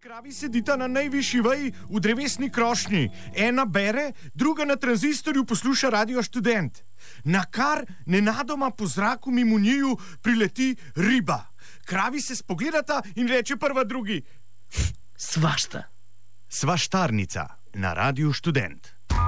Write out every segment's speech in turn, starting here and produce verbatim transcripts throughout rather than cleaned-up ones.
Kravi sedita na najvišji veji v drevesni krošnji. Ena bere, druga na tranzistorju posluša Radio Študent. Na kar nenadoma po zraku mimo njiju prileti riba. Kravi se spogledata in reče prva drugi: Svašta. Svaštarnica na Radio Študent.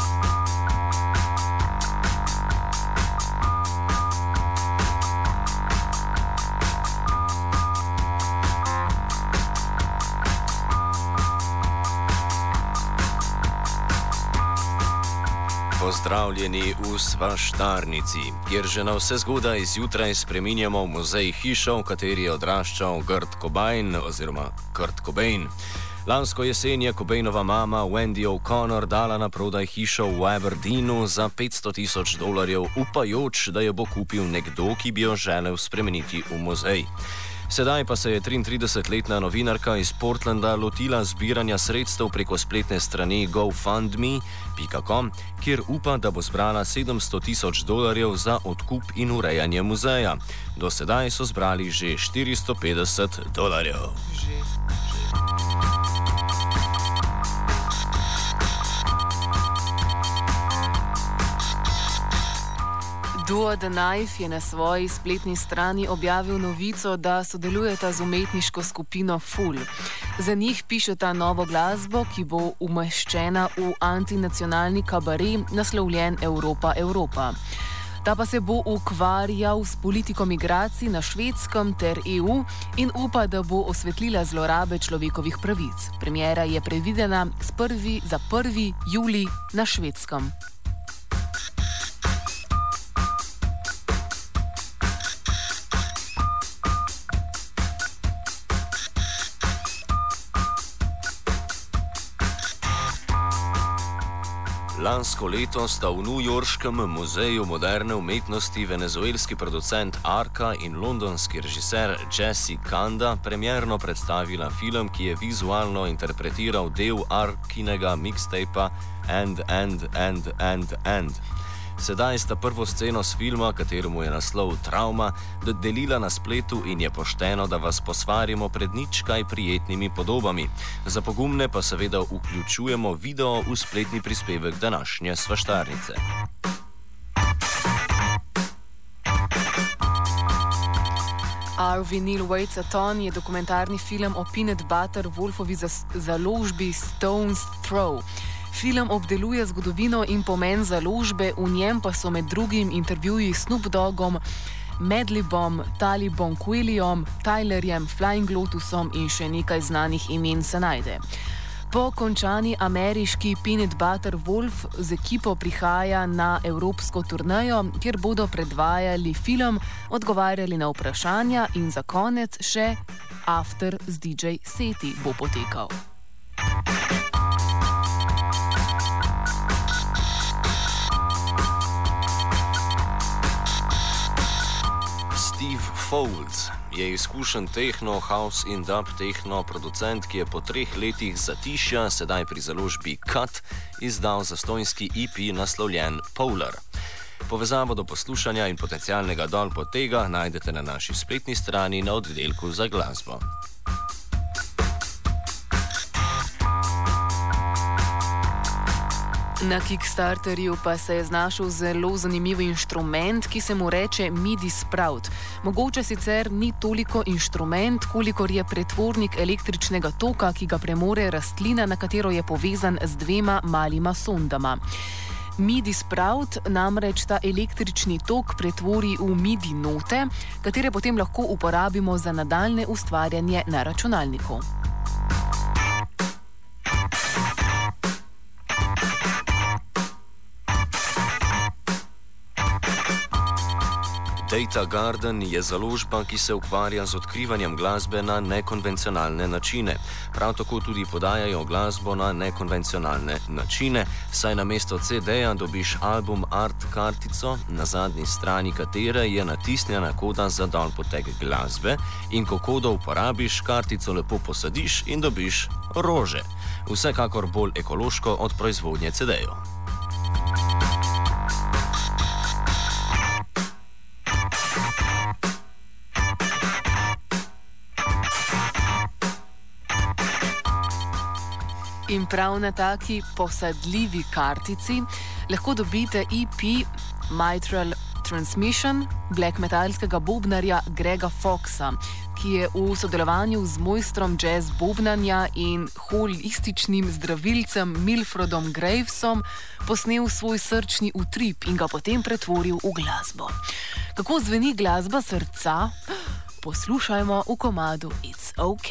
Pozdravljeni v Svaštarnici, kjer že na vse zgodaj zjutraj spreminjamo v muzej hišo, v kateri je odraščal Kurt Cobain oziroma Kurt Cobain. Lansko jesen je Cobainova mama Wendy O'Connor dala na prodaj hišo v Aberdeenu za petsto tisoč dolarjev, upajoč, da jo bo kupil nekdo, ki bi jo želel spremeniti v muzej. Sedaj pa se je triintridesetletna novinarka iz Portlanda lotila zbiranja sredstev preko spletne strani GoFundMe pika com, kjer upa, da bo zbrala sedemsto tisoč dolarjev za odkup in urejanje muzeja. Do sedaj so zbrali že štiristo petdeset dolarjev. Že, že. Duo The Knife je na svoji spletni strani objavil novico, da sodelujeta z umetniško skupino Full. Za njih pišeta novo glasbo, ki bo umeščena v antinacionalni kabaret naslovljen Evropa, Evropa. Ta pa se bo ukvarjal s politiko migracij na Švedskem ter E U in upa, da bo osvetlila zlorabe človekovih pravic. Premiera je predvidena s prvi, za prvi julij na Švedskem. Lansko leto sta v newyorškem muzeju moderne umetnosti venezuelski producent Arca in londonski režiser Jesse Kanda premierno predstavila film, ki je vizualno interpretiral del Arkinega mixtapa And, And, And, And, And. Sedaj sta prvo sceno s filma, kateremu je naslov Trauma, delila na spletu in je pošteno, da vas posvarimo pred nič kaj prijetnimi podobami. Za pogumne pa seveda vključujemo video v spletni prispevek današnje Svaštarnice. Our Vinyl Waits a Ton je dokumentarni film o Peanut Butter Wolfovi založbi Stone's Throw. Film obdeluje zgodovino in pomen založbe, v njem pa so med drugim intervjuji s Snoop Doggom, Madlibom, Talibom Kweliom, Tylerjem, Flying Lotusom in še nekaj znanih imen se najde. Po končani ameriški Peanut Butter Wolf z ekipo prihaja na evropsko turnejo, kjer bodo predvajali film, odgovarjali na vprašanja in za konec še after z D J seti bo potekal. Steve Folds je izkušen techno, house in dub techno producent, ki je po treh letih zatišja sedaj pri založbi Cut izdal zastonjski E P naslovljen Polar. Povezavo do poslušanja in potencialnega downloada najdete na naši spletni strani na oddelku za glasbo. Na Kickstarterju pa se je znašel zelo zanimiv inštrument, ki se mu reče MIDI Sprout. Mogoče sicer ni toliko inštrument, kolikor je pretvornik električnega toka, ki ga premore rastlina, na katero je povezan z dvema malima sondama. MIDI Sprout namreč ta električni tok pretvori v MIDI note, katere potem lahko uporabimo za nadaljne ustvarjanje na računalniku. Data Garden je založba, ki se ukvarja z odkrivanjem glasbe na nekonvencionalne načine. Prav tako tudi podajajo glasbo na nekonvencionalne načine, saj namesto C D-ja dobiš album art kartico, na zadnji strani katere je natisnjena koda za download glasbe in ko kodo uporabiš, kartico lepo posadiš in dobiš rože. Vsekakor bolj ekološko od proizvodnje C D-jev. In prav na taki posadljivi kartici lahko dobite E P Mitral Transmission black metalskega bobnarja Grega Foxa, ki je v sodelovanju z mojstrom jazz bobnanja in holističnim zdravilcem Milfredom Gravesom posnel svoj srčni utrip in ga potem pretvoril v glasbo. Kako zveni glasba srca? Poslušajmo v komadu It's OK.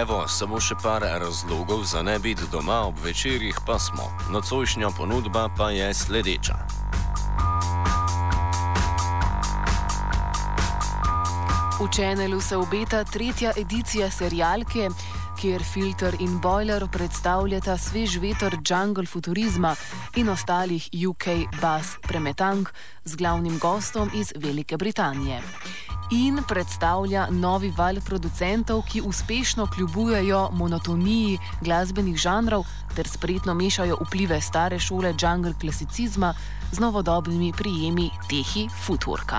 Evo, samo še par razlogov za ne biti doma ob večerjih pa smo. Nocojšnja ponudba pa je sledeča. V Channelu se obeta tretja edicija serialke, kjer Filter in Boiler predstavljata svež veter jungle futurizma in ostalih U K bass premetank z glavnim gostom iz Velike Britanije. In predstavlja novi val producentov, ki uspešno kljubujejo monotoniji glasbenih žanrov ter spretno mešajo vplive stare šole jungle klasicizma z novodobnimi prijemi tehi footworka.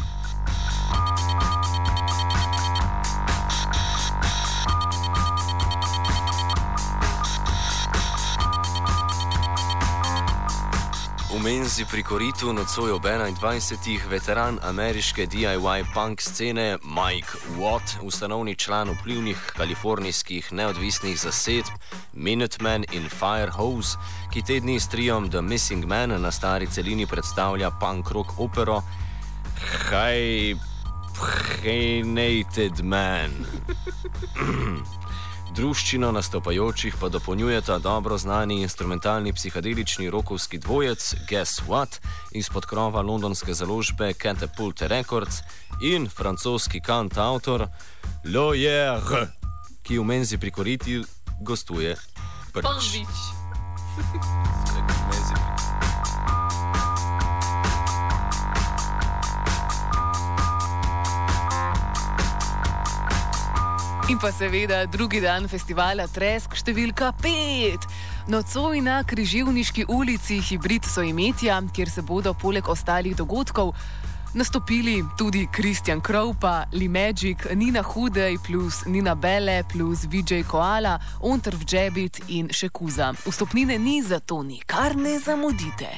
V menzi pri koritu nocoj ob enaindvajsetih veteran ameriške D I Y punk scene Mike Watt, ustanovni član vplivnih kalifornijskih neodvisnih zasedb Minutemen in Firehose, ki te dni s triom The Missing Man na stari celini predstavlja punk rock opero Hyphenated Man. Druščino nastopajočih pa dopolnjujeta dobro znani instrumentalni psihadelični rokovski dvojec Guess What izpod krova londonske založbe Catapult Records in francoski kantavtor Loyer, ki v menzi pri koriti gostuje prvič. In pa seveda drugi dan festivala Tresk številka pet. Nocoj na Križevniški ulici Hibrid Soimetja, kjer se bodo poleg ostalih dogodkov nastopili tudi Kristjan Kroupa, Lee Magic, Nina Hudej plus Nina Belle plus V J Koala, Ontrv Džebit in še Kuza. Vstopnine ni, zato nikar ne zamudite.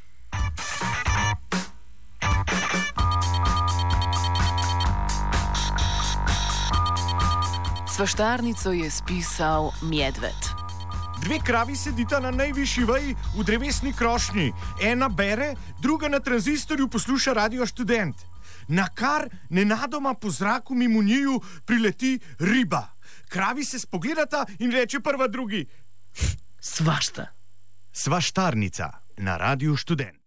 Svaštarnico je spisal Medved. Dve kravi sedita na najvišji veji v drevesni krošnji. Ena bere, druga na tranzistorju posluša Radio Študent. Nakar nenadoma po zraku mimo njiju prileti riba. Kravi se spogledata in reče prva drugi: Svašta. Svaštarnica na Radio Študent.